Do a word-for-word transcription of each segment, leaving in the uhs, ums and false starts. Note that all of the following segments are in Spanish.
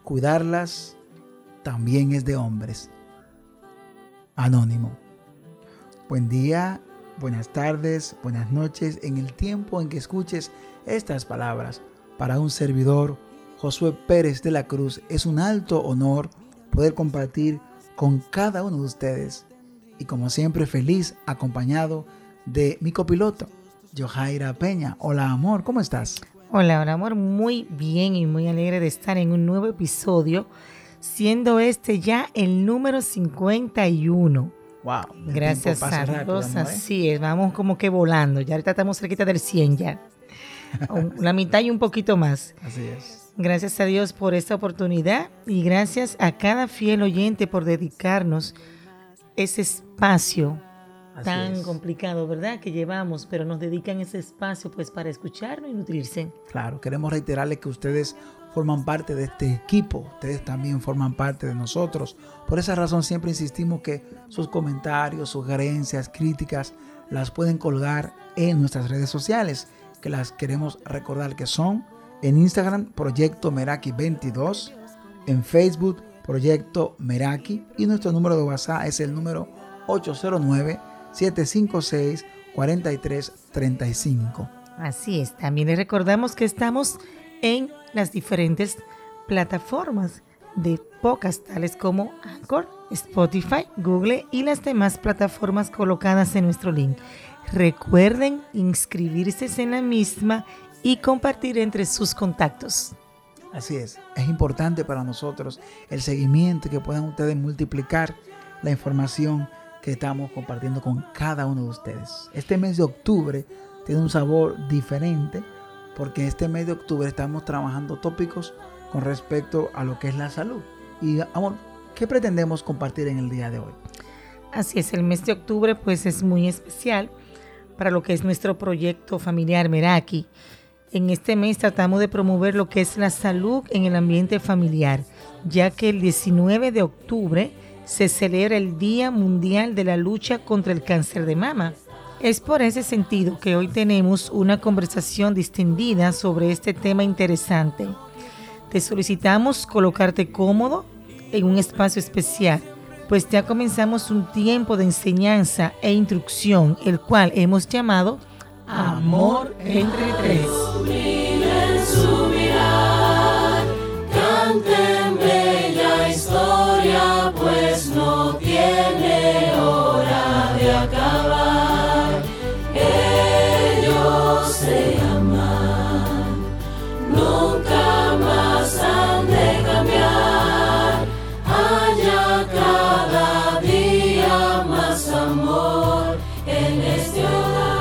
cuidarlas también es de hombres. Anónimo. Buen día, buenas tardes, buenas noches, en el tiempo en que escuches estas palabras. Para un servidor, Josué Pérez de la Cruz, es un alto honor poder compartir con cada uno de ustedes. Y como siempre, feliz acompañado de mi copiloto, Yohaira Peña. Hola, amor, ¿cómo estás? Hola, hola, amor, muy bien y muy alegre de estar en un nuevo episodio, siendo este ya el número cincuenta y uno. Wow, gracias a Dios, rápido, amor, ¿eh? Así es, vamos como que volando, ya ahorita estamos cerquita del cien ya, la mitad y un poquito más. Así es. Gracias a Dios por esta oportunidad y gracias a cada fiel oyente por dedicarnos ese espacio Así tan es. complicado, ¿verdad? Que llevamos, pero nos dedican ese espacio pues para escucharnos y nutrirse. Claro, queremos reiterarles que ustedes forman parte de este equipo, ustedes también forman parte de nosotros. Por esa razón siempre insistimos que sus comentarios, sugerencias, críticas las pueden colgar en nuestras redes sociales, que las queremos recordar que son en Instagram Proyecto Meraki veintidós, en Facebook Proyecto Meraki y nuestro número de WhatsApp es el número ocho cero nueve, siete cinco seis, cuatro tres tres cinco. Así es, también les recordamos que estamos en las diferentes plataformas de podcast, tales como Anchor, Spotify, Google y las demás plataformas colocadas en nuestro link. Recuerden inscribirse en la misma y compartir entre sus contactos. Así es, es importante para nosotros el seguimiento, que puedan ustedes multiplicar la información que estamos compartiendo con cada uno de ustedes. Este mes de octubre tiene un sabor diferente porque este mes de octubre estamos trabajando tópicos con respecto a lo que es la salud. Y amor, ¿qué pretendemos compartir en el día de hoy? Así es, el mes de octubre pues es muy especial para lo que es nuestro proyecto familiar Meraki. En este mes tratamos de promover lo que es la salud en el ambiente familiar, ya que el diecinueve de octubre se celebra el Día Mundial de la Lucha contra el Cáncer de Mama. Es por ese sentido que hoy tenemos una conversación distendida sobre este tema interesante. Te solicitamos colocarte cómodo en un espacio especial, pues ya comenzamos un tiempo de enseñanza e instrucción, el cual hemos llamado Amor entre Tres. En su mirar, canten bella historia, pues no tiene hora de acabar. Ellos se aman, nunca más han de cambiar. Haya cada día más amor en este hogar.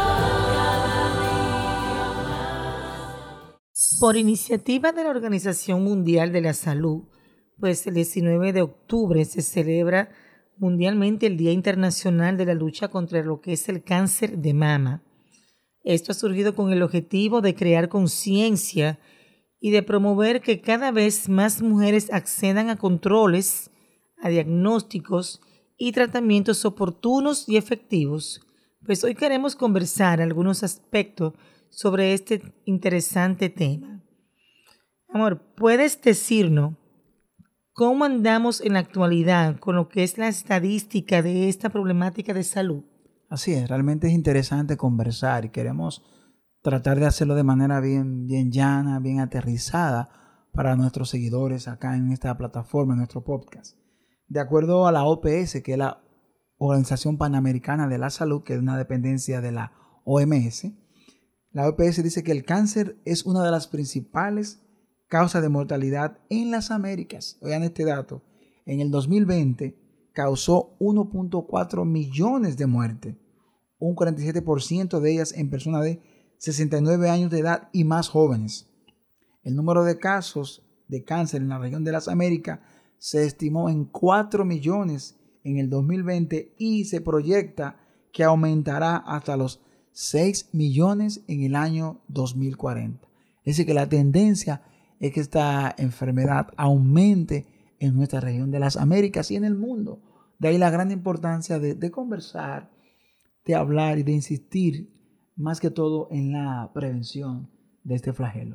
Por iniciativa de la Organización Mundial de la Salud, pues el diecinueve de octubre se celebra mundialmente el Día Internacional de la Lucha contra lo que es el cáncer de mama. Esto ha surgido con el objetivo de crear conciencia y de promover que cada vez más mujeres accedan a controles, a diagnósticos y tratamientos oportunos y efectivos. Pues hoy queremos conversar algunos aspectos sobre este interesante tema. Amor, ¿puedes decirnos cómo andamos en la actualidad con lo que es la estadística de esta problemática de salud? Así es, realmente es interesante conversar y queremos tratar de hacerlo de manera bien, bien llana, bien aterrizada para nuestros seguidores acá en esta plataforma, en nuestro podcast. De acuerdo a la O P S, que es la Organización Panamericana de la Salud, que es una dependencia de la O M S, la O P S dice que el cáncer es una de las principales causas de mortalidad en las Américas. Oigan este dato, en el dos mil veinte causó uno punto cuatro millones de muertes, un cuarenta y siete por ciento de ellas en personas de sesenta y nueve años de edad y más jóvenes. El número de casos de cáncer en la región de las Américas se estimó en cuatro millones en el dos mil veinte y se proyecta que aumentará hasta los seis millones en el año dos mil cuarenta. Es decir, que la tendencia es que esta enfermedad aumente en nuestra región de las Américas y en el mundo. De ahí la gran importancia de, de conversar, de hablar y de insistir más que todo en la prevención de este flagelo.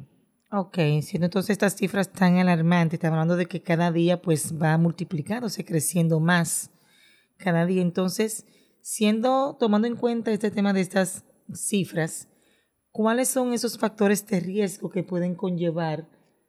Ok, siendo entonces estas cifras tan alarmantes, estamos hablando de que cada día pues va multiplicándose, creciendo más cada día. Entonces, siendo, tomando en cuenta este tema de estas cifras, ¿cuáles son esos factores de riesgo que pueden conllevar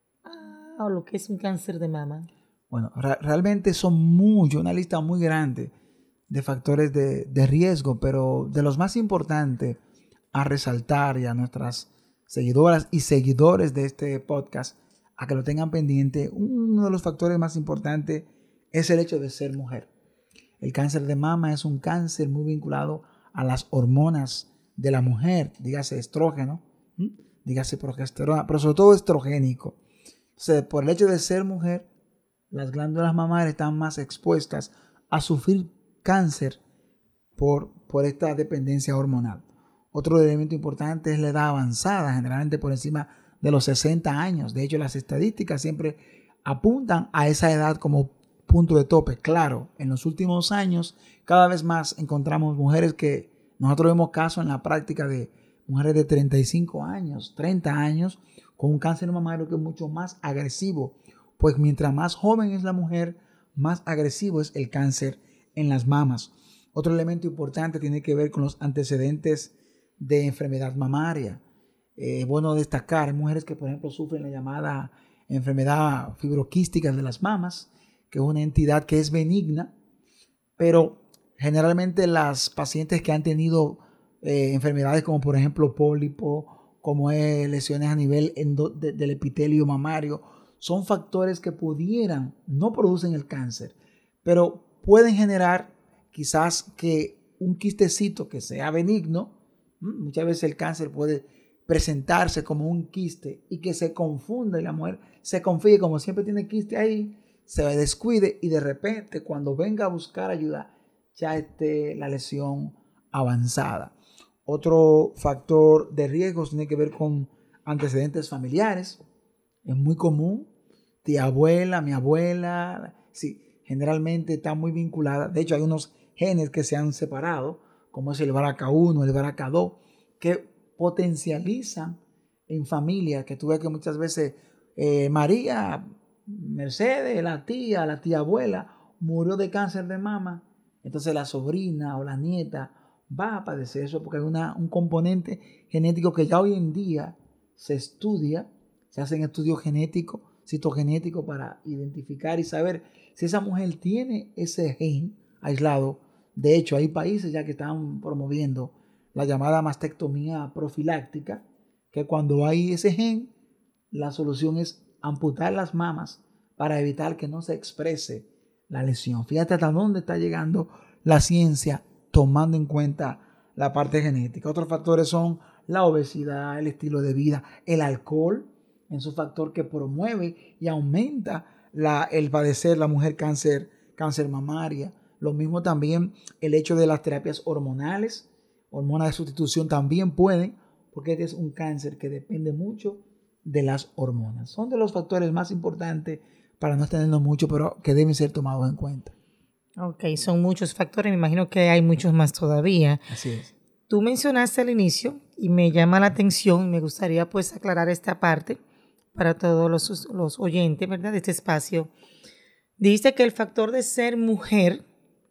a lo que es un cáncer de mama? Bueno, re- realmente son muchos, una lista muy grande de factores de, de riesgo, pero de los más importantes a resaltar y a nuestras seguidoras y seguidores de este podcast, a que lo tengan pendiente, uno de los factores más importantes es el hecho de ser mujer. El cáncer de mama es un cáncer muy vinculado a las hormonas de la mujer, dígase estrógeno, ¿m? dígase progesterona, pero sobre todo estrogénico. O sea, por el hecho de ser mujer, las glándulas mamarias están más expuestas a sufrir cáncer por, por esta dependencia hormonal. Otro elemento importante es la edad avanzada, generalmente por encima de los sesenta años. De hecho, las estadísticas siempre apuntan a esa edad como punto de tope. Claro, en los últimos años cada vez más encontramos mujeres que nosotros vemos casos en la práctica de mujeres de treinta y cinco años, treinta años, con un cáncer mamario que es mucho más agresivo. Pues mientras más joven es la mujer, más agresivo es el cáncer en las mamas. Otro elemento importante tiene que ver con los antecedentes de enfermedad mamaria. Es eh, bueno destacar, hay mujeres que por ejemplo sufren la llamada enfermedad fibroquística de las mamas, que es una entidad que es benigna, pero generalmente las pacientes que han tenido eh, enfermedades como por ejemplo pólipo, como es lesiones a nivel endo, de, del epitelio mamario, son factores que pudieran, no producen el cáncer, pero pueden generar quizás que un quistecito que sea benigno. Muchas veces el cáncer puede presentarse como un quiste y que se confunda y la mujer se confíe, como siempre tiene quiste ahí, se descuide y de repente cuando venga a buscar ayuda ya esté la lesión avanzada. Otro factor de riesgo tiene que ver con antecedentes familiares. Es muy común, tía abuela, mi abuela, sí, generalmente está muy vinculada. De hecho, hay unos genes que se han separado, como es el B R C A uno, el B R C A dos, que potencializan en familia, que tú ves que muchas veces eh, María, Mercedes, la tía, la tía abuela, murió de cáncer de mama, entonces la sobrina o la nieta va a padecer eso porque hay una, un componente genético que ya hoy en día se estudia, se hacen estudios genéticos, citogenéticos para identificar y saber si esa mujer tiene ese gen aislado. De hecho, hay países ya que están promoviendo la llamada mastectomía profiláctica, que cuando hay ese gen, la solución es amputar las mamas para evitar que no se exprese la lesión. Fíjate hasta dónde está llegando la ciencia tomando en cuenta la parte genética. Otros factores son la obesidad, el estilo de vida, el alcohol, es un factor que promueve y aumenta la, el padecer la mujer cáncer, cáncer mamaria. Lo mismo también el hecho de las terapias hormonales, hormonas de sustitución también pueden, porque este es un cáncer que depende mucho de las hormonas. Son de los factores más importantes para no extendernos mucho, pero que deben ser tomados en cuenta. Ok, son muchos factores, me imagino que hay muchos más todavía. Así es. Tú mencionaste al inicio y me llama la atención, me gustaría pues aclarar esta parte para todos los, los oyentes, ¿verdad?, de este espacio. Dijiste que el factor de ser mujer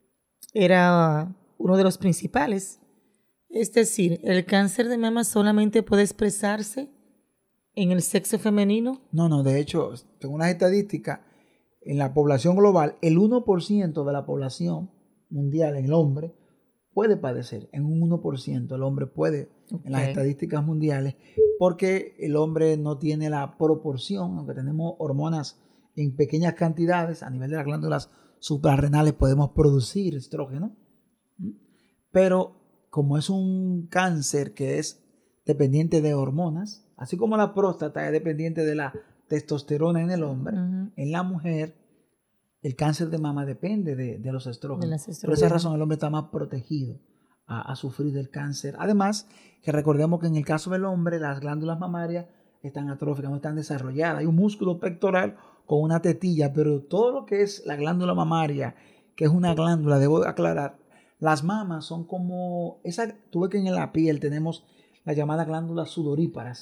era uno de los principales. Es decir, ¿el cáncer de mama solamente puede expresarse en el sexo femenino? No, no, de hecho, según las estadísticas, en la población global, el uno por ciento de la población mundial, en el hombre, puede padecer. En un uno por ciento el hombre puede, okay, en las estadísticas mundiales, porque el hombre no tiene la proporción, aunque tenemos hormonas en pequeñas cantidades, a nivel de las glándulas suprarrenales podemos producir estrógeno, pero como es un cáncer que es dependiente de hormonas, así como la próstata es dependiente de la testosterona en el hombre, uh-huh, en la mujer, el cáncer de mama depende de, de los estrógenos. De Por esa razón el hombre está más protegido a, a sufrir del cáncer. Además, que recordemos que en el caso del hombre, las glándulas mamarias están atróficas, no están desarrolladas. Hay un músculo pectoral con una tetilla, pero todo lo que es la glándula mamaria, que es una glándula, debo aclarar, las mamas son como, esa, tú ves que en la piel tenemos las llamadas glándulas sudoríparas.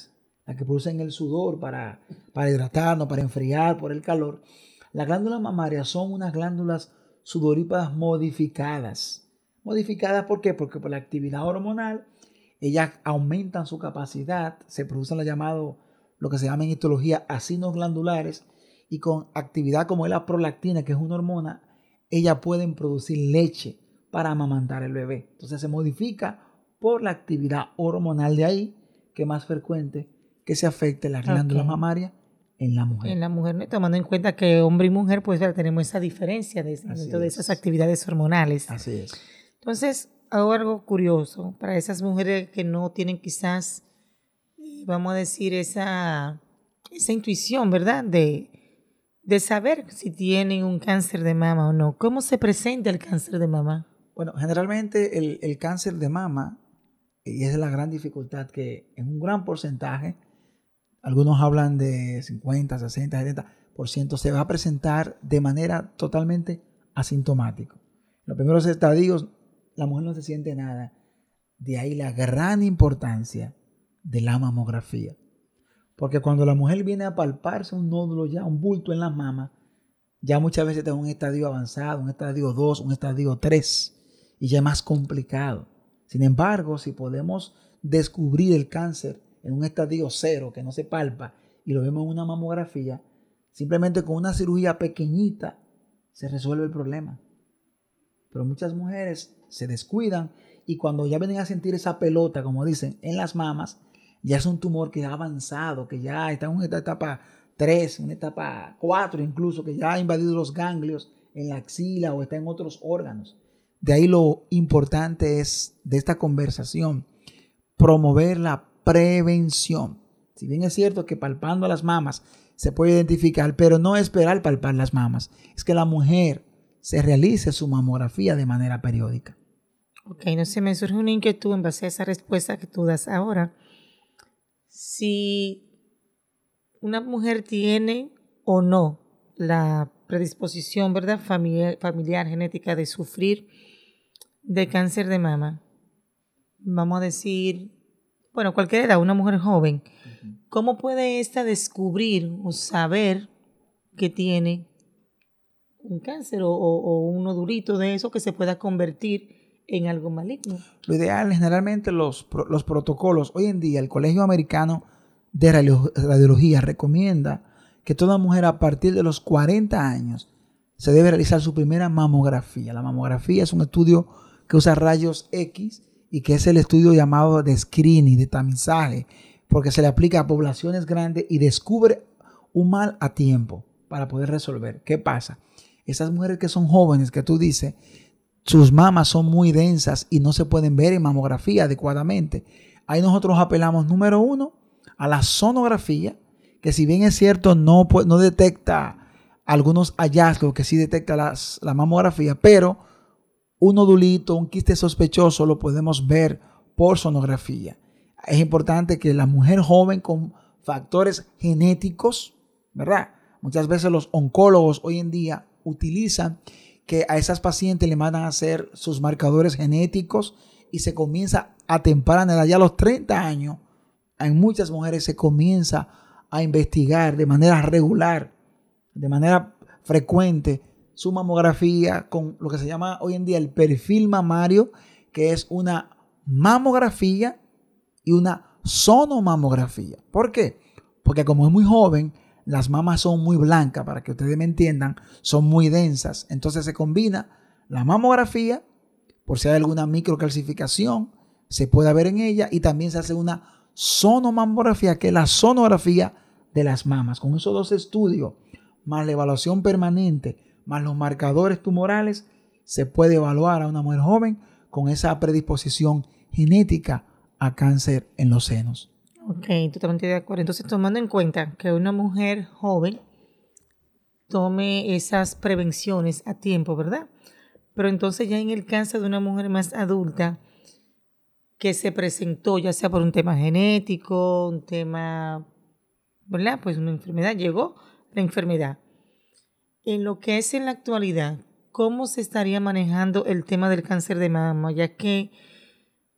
las que producen el sudor para, para hidratarnos, para enfriar por el calor. Las glándulas mamarias son unas glándulas sudoríparas modificadas. Modificadas, ¿por qué? Porque por la actividad hormonal, ellas aumentan su capacidad, se producen lo llamado, lo que se llama en histología acinos glandulares, y con actividad como es la prolactina, que es una hormona, ellas pueden producir leche para amamantar el bebé. Entonces se modifica por la actividad hormonal, de ahí que es más frecuente que se afecte las glándulas okay. mamarias en la mujer. En la mujer, ¿no? Tomando en cuenta que hombre y mujer, pues tenemos esa diferencia de, dentro de esas actividades hormonales. Así es. Entonces, hago algo curioso para esas mujeres que no tienen quizás, vamos a decir, esa, esa intuición, ¿verdad? De, de saber si tienen un cáncer de mama o no. ¿Cómo se presenta el cáncer de mama? Bueno, generalmente el, el cáncer de mama, y esa es la gran dificultad, que en un gran porcentaje, algunos hablan de cincuenta, sesenta, setenta por ciento, se va a presentar de manera totalmente asintomática. En los primeros estadios, la mujer no se siente nada. De ahí la gran importancia de la mamografía. Porque cuando la mujer viene a palparse un nódulo ya, un bulto en las mamas, ya muchas veces está en un estadio avanzado, un estadio dos, un estadio tres, y ya es más complicado. Sin embargo, si podemos descubrir el cáncer en un estadio cero que no se palpa y lo vemos en una mamografía, simplemente con una cirugía pequeñita se resuelve el problema. Pero muchas mujeres se descuidan y cuando ya vienen a sentir esa pelota, como dicen, en las mamas, ya es un tumor que ha avanzado, que ya está en una etapa tres, una etapa cuatro incluso, que ya ha invadido los ganglios en la axila o está en otros órganos. De ahí lo importante es de esta conversación promover la prevención. Si bien es cierto que palpando las mamas se puede identificar, pero no esperar palpar las mamas, es que la mujer se realice su mamografía de manera periódica. Ok, no sé, me surge una inquietud en base a esa respuesta que tú das ahora. Si una mujer tiene o no la predisposición, ¿verdad?, familiar, familiar, genética de sufrir de cáncer de mama, vamos a decir, bueno, cualquier edad, una mujer joven, ¿cómo puede ésta descubrir o saber que tiene un cáncer o, o, o un nodulito de eso que se pueda convertir en algo maligno? Lo ideal, generalmente los, los protocolos, hoy en día el Colegio Americano de Radiología recomienda que toda mujer a partir de los cuarenta años se debe realizar su primera mamografía. La mamografía es un estudio que usa rayos X y que es el estudio llamado de screening, de tamizaje, porque se le aplica a poblaciones grandes y descubre un mal a tiempo para poder resolver. ¿Qué pasa? Esas mujeres que son jóvenes, que tú dices, sus mamas son muy densas y no se pueden ver en mamografía adecuadamente. Ahí nosotros apelamos, número uno, a la sonografía, que si bien es cierto no, no detecta algunos hallazgos que sí detecta las, la mamografía, pero un nodulito, un quiste sospechoso lo podemos ver por sonografía. Es importante que la mujer joven con factores genéticos, ¿verdad? Muchas veces los oncólogos hoy en día utilizan que a esas pacientes le mandan a hacer sus marcadores genéticos y se comienza a temprana edad, ya a los treinta años, en muchas mujeres se comienza a investigar de manera regular, de manera frecuente, su mamografía con lo que se llama hoy en día el perfil mamario, que es una mamografía y una sonomamografía. ¿Por qué? Porque como es muy joven, las mamas son muy blancas, para que ustedes me entiendan, son muy densas. Entonces se combina la mamografía, por si hay alguna microcalcificación, se puede ver en ella, y también se hace una sonomamografía, que es la sonografía de las mamas. Con esos dos estudios, más la evaluación permanente, más los marcadores tumorales, se puede evaluar a una mujer joven con esa predisposición genética a cáncer en los senos. Ok, totalmente de acuerdo. Entonces, tomando en cuenta que una mujer joven tome esas prevenciones a tiempo, ¿verdad? Pero entonces ya en el cáncer de una mujer más adulta que se presentó, ya sea por un tema genético, un tema, ¿verdad? Pues una enfermedad, llegó la enfermedad. En lo que es en la actualidad, ¿cómo se estaría manejando el tema del cáncer de mama? Ya que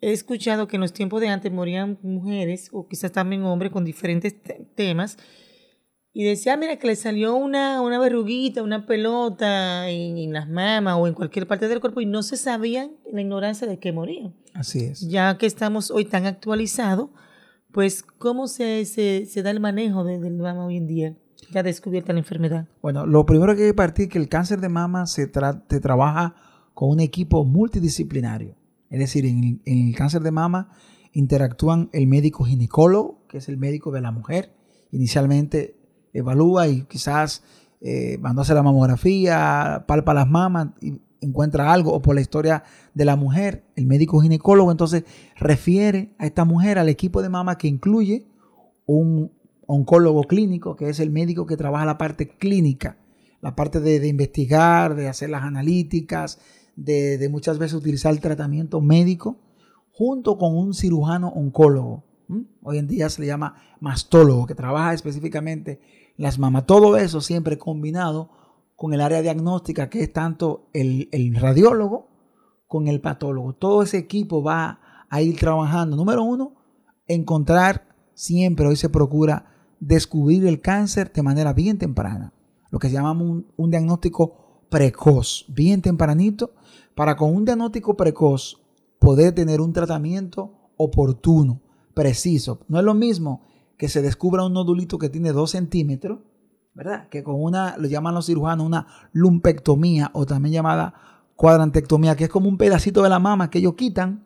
he escuchado que en los tiempos de antes morían mujeres o quizás también hombres con diferentes te- temas y decía, mira, que le salió una, una verruguita, una pelota en, en las mamas o en cualquier parte del cuerpo y no se sabían en la ignorancia de que morían. Así es. Ya que estamos hoy tan actualizados, pues ¿cómo se, se, se da el manejo de, del mama hoy en día? Ya descubierta la enfermedad. Bueno, lo primero que hay que partir es que el cáncer de mama se, tra- se trabaja con un equipo multidisciplinario. Es decir, en, en el cáncer de mama interactúan el médico ginecólogo, que es el médico de la mujer. Inicialmente evalúa y quizás eh, mandó a hacer la mamografía, palpa las mamas y encuentra algo, o por la historia de la mujer, el médico ginecólogo entonces refiere a esta mujer al equipo de mama que incluye un oncólogo clínico, que es el médico que trabaja la parte clínica, la parte de, de investigar, de hacer las analíticas, de, de muchas veces utilizar el tratamiento médico, junto con un cirujano oncólogo. ¿Mm? Hoy en día se le llama mastólogo, que trabaja específicamente las mamas. Todo eso siempre combinado con el área diagnóstica, que es tanto el, el radiólogo con el patólogo. Todo ese equipo va a ir trabajando. Número uno, encontrar siempre, hoy se procura descubrir el cáncer de manera bien temprana. Lo que llamamos un, un diagnóstico precoz, bien tempranito, para con un diagnóstico precoz poder tener un tratamiento oportuno, preciso. No es lo mismo que se descubra un nodulito que tiene dos centímetros, ¿verdad? Que con una, lo llaman los cirujanos, una lumpectomía o también llamada cuadrantectomía, que es como un pedacito de la mama que ellos quitan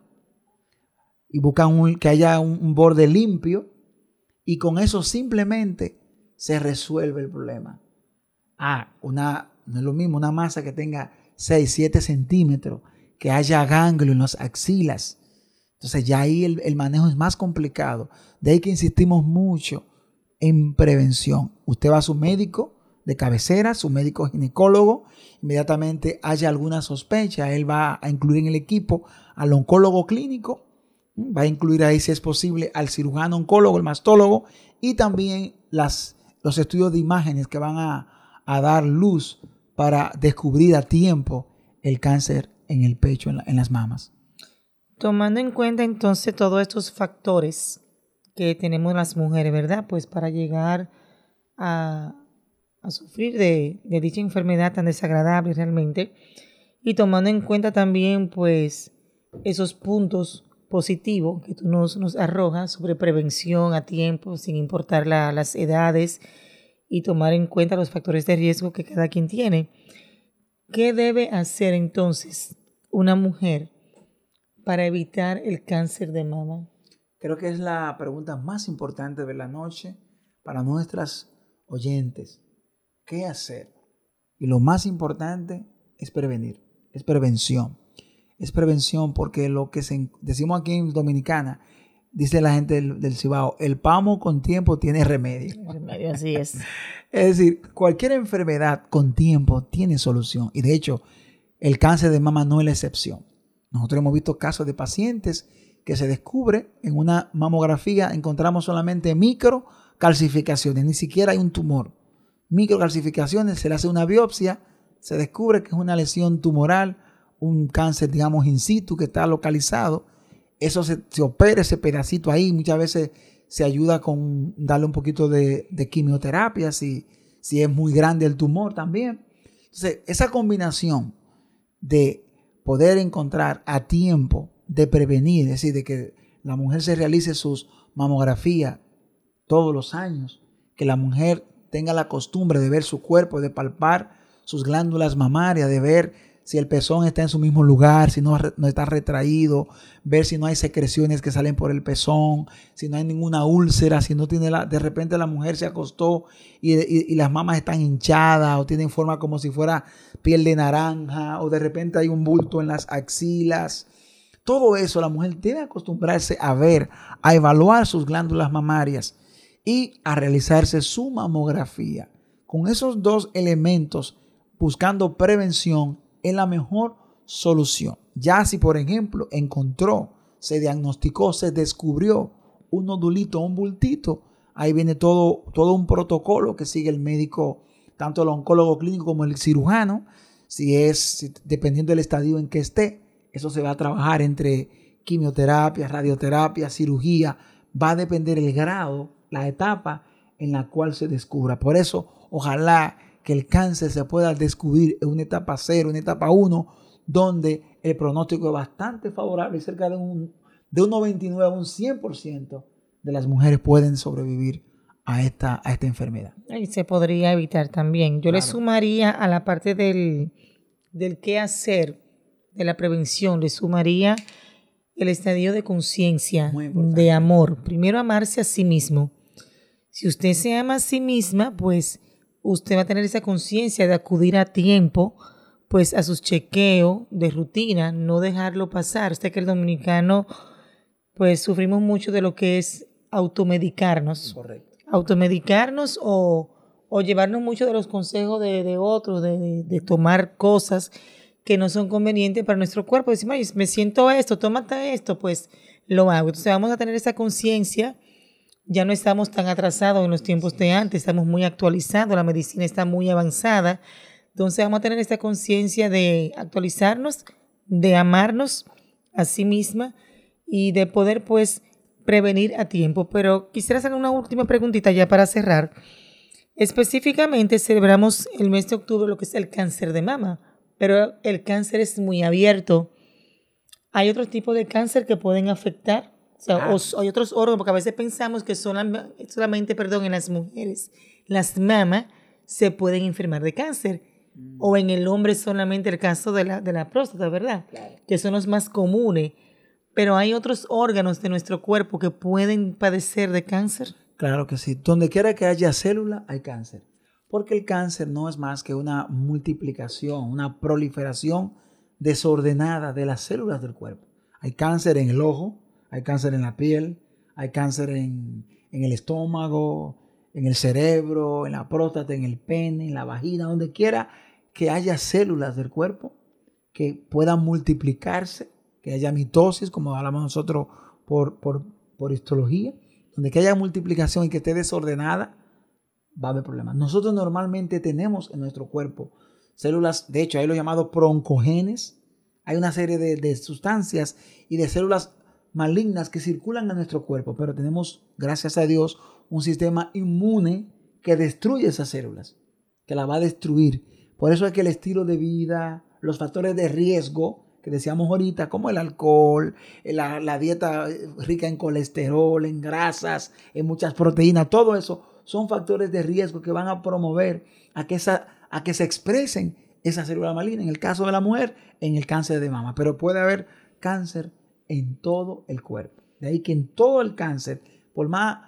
y buscan un, que haya un, un borde limpio y con eso simplemente se resuelve el problema. Ah, una, no es lo mismo una masa que tenga seis, siete centímetros, que haya ganglio en las axilas. Entonces ya ahí el, el manejo es más complicado. De ahí que insistimos mucho en prevención. Usted va a su médico de cabecera, su médico ginecólogo, inmediatamente haya alguna sospecha, él va a incluir en el equipo al oncólogo clínico, va a incluir ahí si es posible al cirujano oncólogo, el mastólogo y también las, los estudios de imágenes que van a, a dar luz para descubrir a tiempo el cáncer en el pecho, en, la, en las mamas. Tomando en cuenta entonces todos estos factores que tenemos las mujeres, ¿verdad? Pues para llegar a, a sufrir de, de dicha enfermedad tan desagradable realmente. Y tomando en cuenta también pues esos puntos positivos que tú nos, nos arrojas sobre prevención a tiempo, sin importar la, las edades y tomar en cuenta los factores de riesgo que cada quien tiene. ¿Qué debe hacer entonces una mujer para evitar el cáncer de mama? Creo que es la pregunta más importante de la noche para nuestras oyentes. ¿Qué hacer? Y lo más importante es prevenir, es prevención. Es prevención porque lo que se, decimos aquí en Dominicana, dice la gente del, del Cibao, el pamo con tiempo tiene remedio. El remedio, así es. Es decir, cualquier enfermedad con tiempo tiene solución. Y de hecho, el cáncer de mama no es la excepción. Nosotros hemos visto casos de pacientes que se descubre en una mamografía, encontramos solamente microcalcificaciones, ni siquiera hay un tumor. Microcalcificaciones, se le hace una biopsia, se descubre que es una lesión tumoral, un cáncer, digamos, in situ que está localizado. Eso se, se opera ese pedacito ahí, muchas veces se ayuda con darle un poquito de, de quimioterapia si, si es muy grande el tumor también. Entonces, esa combinación de poder encontrar a tiempo, de prevenir, es decir, de que la mujer se realice sus mamografías todos los años, que la mujer tenga la costumbre de ver su cuerpo, de palpar sus glándulas mamarias, de ver si el pezón está en su mismo lugar, si no, no está retraído, ver si no hay secreciones que salen por el pezón, si no hay ninguna úlcera, si no tiene la, de repente la mujer se acostó y, y, y las mamas están hinchadas o tienen forma como si fuera piel de naranja o de repente hay un bulto en las axilas. Todo eso la mujer debe acostumbrarse a ver, a evaluar sus glándulas mamarias y a realizarse su mamografía. Con esos dos elementos, buscando prevención, es la mejor solución. Ya si, por ejemplo, encontró, se diagnosticó, se descubrió un nodulito, un bultito, ahí viene todo, todo un protocolo que sigue el médico, tanto el oncólogo clínico como el cirujano. Si es, si, dependiendo del estadio en que esté, eso se va a trabajar entre quimioterapia, radioterapia, cirugía. Va a depender el grado, la etapa en la cual se descubra. Por eso, ojalá que el cáncer se pueda descubrir en una etapa cero, una etapa uno, donde el pronóstico es bastante favorable y cerca de un, de un noventa y nueve a un cien por ciento de las mujeres pueden sobrevivir a esta, a esta enfermedad. Y se podría evitar también. Yo claro. le sumaría a la parte del, del qué hacer, de la prevención, le sumaría el estadio de conciencia, de amor. Primero, amarse a sí mismo. Si usted se ama a sí misma, pues usted va a tener esa conciencia de acudir a tiempo pues a sus chequeos de rutina, no dejarlo pasar. Usted que el dominicano pues sufrimos mucho de lo que es automedicarnos. Correcto. Automedicarnos o, o llevarnos mucho de los consejos de, de otros, de, de, de tomar cosas que no son convenientes para nuestro cuerpo. Decimos, me siento esto, tómate esto, pues lo hago. Entonces vamos a tener esa conciencia. Ya no estamos tan atrasados en los tiempos de antes, estamos muy actualizados, la medicina está muy avanzada. Entonces vamos a tener esta conciencia de actualizarnos, de amarnos a sí misma y de poder pues prevenir a tiempo. Pero quisiera hacer una última preguntita ya para cerrar. Específicamente celebramos el mes de octubre lo que es el cáncer de mama, pero el cáncer es muy abierto. ¿Hay otros tipos de cáncer que pueden afectar? O sea, ah. o, hay otros órganos, porque a veces pensamos que solam, solamente, perdón, en las mujeres, las mamas se pueden enfermar de cáncer. Mm. O en el hombre solamente el caso de la, de la próstata, ¿verdad? Claro. Que son los más comunes. Pero hay otros órganos de nuestro cuerpo que pueden padecer de cáncer. Claro que sí. Donde quiera que haya célula, hay cáncer. Porque el cáncer no es más que una multiplicación, una proliferación desordenada de las células del cuerpo. Hay cáncer en el ojo, hay cáncer en la piel, hay cáncer en, en el estómago, en el cerebro, en la próstata, en el pene, en la vagina, donde quiera que haya células del cuerpo que puedan multiplicarse, que haya mitosis, como hablamos nosotros por, por, por histología, donde que haya multiplicación y que esté desordenada, va a haber problemas. Nosotros normalmente tenemos en nuestro cuerpo células, de hecho hay los llamados broncogenes, hay una serie de, de sustancias y de células malignas que circulan en nuestro cuerpo, pero tenemos, gracias a Dios, un sistema inmune que destruye esas células, que la va a destruir. Por eso es que el estilo de vida, los factores de riesgo que decíamos ahorita, como el alcohol, la, la dieta rica en colesterol, en grasas, en muchas proteínas, todo eso son factores de riesgo que van a promover a que, esa, a que se expresen esas células malignas. En el caso de la mujer, en el cáncer de mama, pero puede haber cáncer en todo el cuerpo. De ahí que en todo el cáncer, por más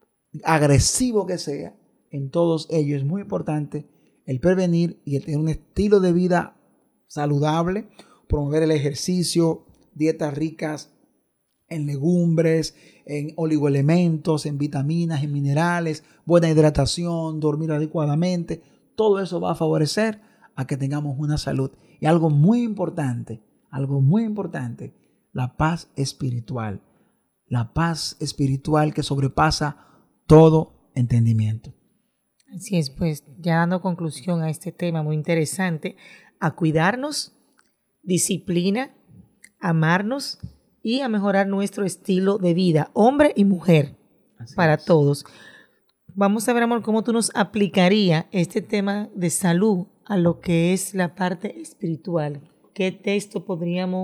agresivo que sea, en todos ellos es muy importante el prevenir y el tener un estilo de vida saludable, promover el ejercicio, dietas ricas en legumbres, en oligoelementos, en vitaminas, en minerales, buena hidratación, dormir adecuadamente. Todo eso va a favorecer a que tengamos una salud. Y algo muy importante, algo muy importante, la paz espiritual. La paz espiritual que sobrepasa todo entendimiento. Así es, pues ya dando conclusión a este tema muy interesante, a cuidarnos, disciplina, amarnos y a mejorar nuestro estilo de vida, hombre y mujer, Así para es. Todos. Vamos a ver, amor, cómo tú nos aplicarías este tema de salud a lo que es la parte espiritual. ¿Qué texto podríamos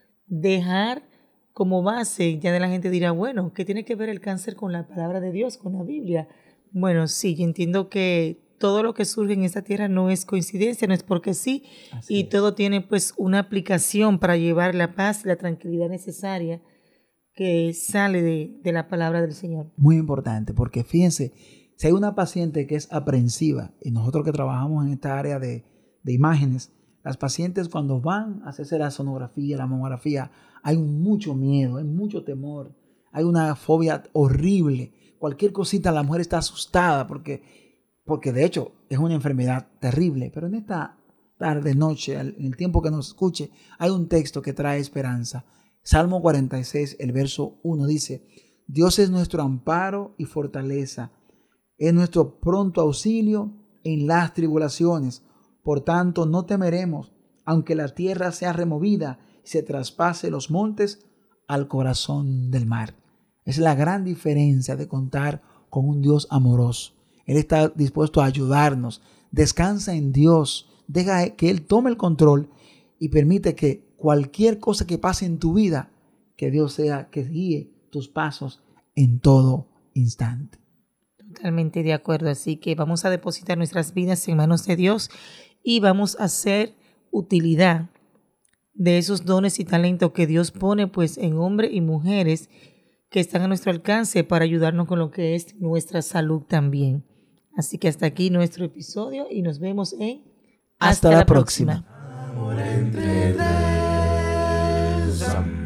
dejar como base? Ya de la gente dirá, bueno, ¿qué tiene que ver el cáncer con la palabra de Dios, con la Biblia? Bueno, sí, yo entiendo que todo lo que surge en esta tierra no es coincidencia, no es porque sí, Así y es. Todo tiene pues una aplicación para llevar la paz y la tranquilidad necesaria que sale de, de la palabra del Señor. Muy importante, porque fíjense, si hay una paciente que es aprensiva, y nosotros que trabajamos en esta área de, de imágenes, las pacientes cuando van a hacerse la sonografía, la mamografía, hay mucho miedo, hay mucho temor, hay una fobia horrible. Cualquier cosita la mujer está asustada porque, porque de hecho es una enfermedad terrible. Pero en esta tarde, noche, en el tiempo que nos escuche, hay un texto que trae esperanza. Salmo cuarenta y seis, el verso uno dice: Dios es nuestro amparo y fortaleza, es nuestro pronto auxilio en las tribulaciones. Por tanto, no temeremos, aunque la tierra sea removida y se traspase los montes, al corazón del mar. Es la gran diferencia de contar con un Dios amoroso. Él está dispuesto a ayudarnos. Descansa en Dios. Deja que Él tome el control y permite que cualquier cosa que pase en tu vida, que Dios sea que guíe tus pasos en todo instante. Totalmente de acuerdo. Así que vamos a depositar nuestras vidas en manos de Dios y vamos a hacer utilidad de esos dones y talentos que Dios pone pues en hombres y mujeres que están a nuestro alcance para ayudarnos con lo que es nuestra salud también. Así que hasta aquí nuestro episodio y nos vemos en Hasta, hasta la, la próxima. próxima.